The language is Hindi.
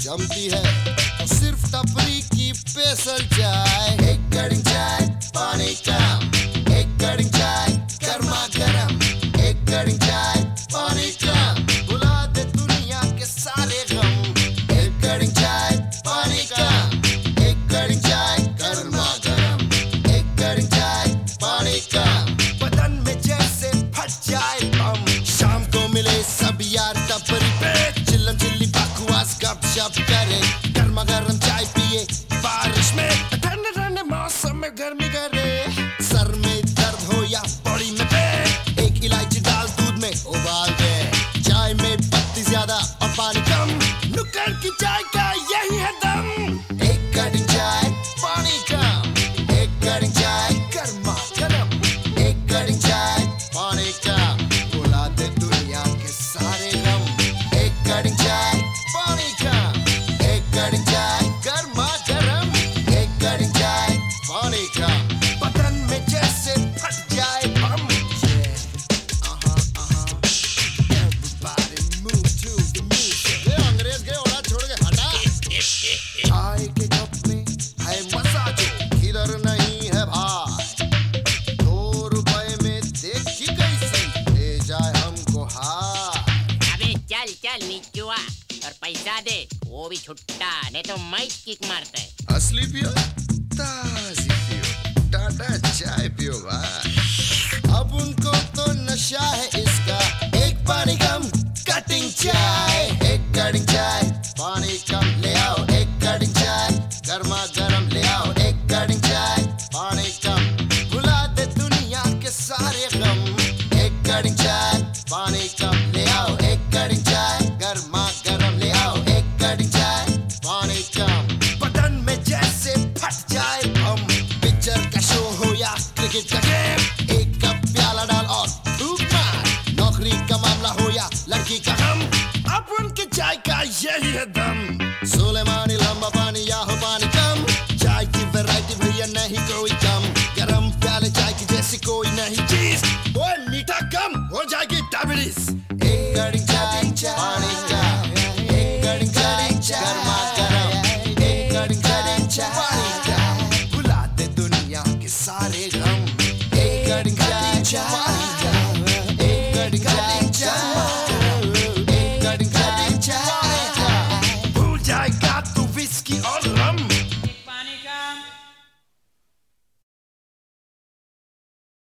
जमती है तो सिर्फ टपरी की स्पेशल चाय। एक कड़िंग चाय पानी कम, एक कड़िंग चाय गर्मा गरम, एक कड़िंग चाय पानी कम, बुला दे दुनिया के सारे गम। एक कड़िंग चाय पानी कम, एक कड़िंग चाय गर्मा गरम, एक कड़िंग चाय पानी कम, बदन में जैसे फट जाए बम। शाम को मिले सब यार टपरी पे, चिल्लम चिल्ली बकवास गपशप करे, गर्मा गरम चाय पिए बारिश में, ठंडे ठंडे मौसम में गर्मी करे। सर में दर्द हो या बॉडी में पेन, एक इलायची डाल दूध में उबाल दे, चाय में पत्ती ज्यादा और पानी कम, नुक्कड़ की चाय का यही है दम। एक कड़िंग चाय पानी कम, एक कड़िंग चाय गर्मा गरम, एक कड़िंग चाय पानी कम, बुला दे दुनिया के सारे गम। एक कड़िंग चाय पानी कम, एक कड़िंग चाय गर्मा गरम, एक कड़िंग चाय पानी कम, बदन में जैसे फट जाए बम। Everybody move to the music। ये अंग्रेज के औलाद छोड़ के हटा। चाय के कप में है मजा जो किधर नहीं है भाई, 2 रुपए में देखी कैसी ले जाए हमको हाय। अबे चल चल नीचुआ, और पैसा दे, वो भी छुट्टा, नहीं तो मैं किक मारता है। असली पियो, ताजी पियो, टाटा चाय पियो भाई। अब उनको तो नशा है इसका, एक पानी कम कटिंग चाय, एक कड़िंग चाय पानी कम ले आओ, एक कड़िंग चाय गर्मा गरम ले आओ, एक कड़िंग चाय पानी कम, बुला दे दुनिया के सारे गम। एक कड़िंग चाय पानी कम ले आओ, एक कड़िंग चाय गर्मा गरम ले आओ, एक कड़िंग चाय पानी कम, बदन में जैसे फट जाए बम। पिक्चर का शो हो या क्रिकेट का गेम, एक कप प्याला डाल और धूप मार, नौकरी का मामला हो या लड़की का गम, अब उनकी चाय का यही है दम।